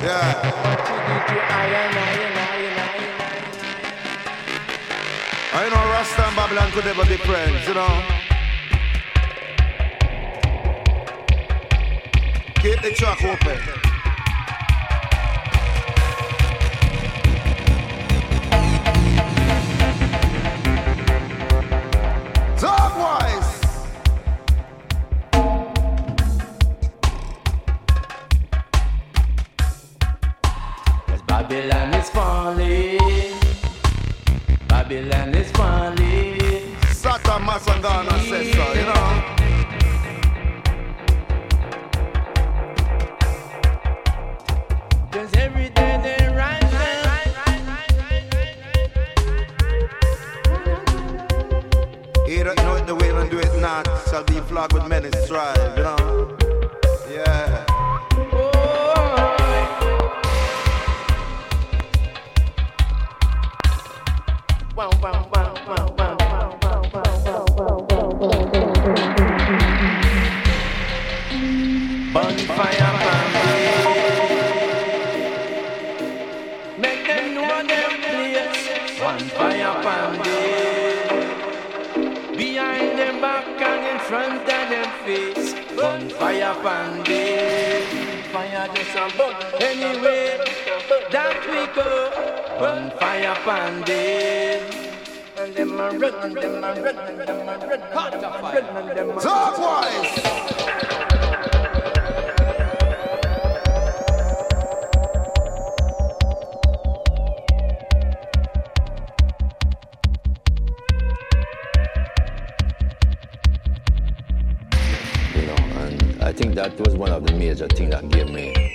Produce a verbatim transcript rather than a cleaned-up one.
Yeah. I know Rasta and Babylon could never be friends, you know. Keep the track open. Dogwise. As Babylon is falling, Babylon is falling. Satan Masangana says so, you know. Cause every day they rise He don't know it the way and do it not shall be flogged with many strive, you know. Yeah. Wow, wow, wow, wow, wow, wow, wow, wow, wow, wow. Bonfire family. Make them know them place. Bonfire family. Behind them back and in front of them face. Bonfire family. Fire just a burn. Anyway, that we go. Bonfire family. And them a run, and them a run, and them a run, hot fire, and them a Dogwise. You know, and I think that was one of the major things that gave me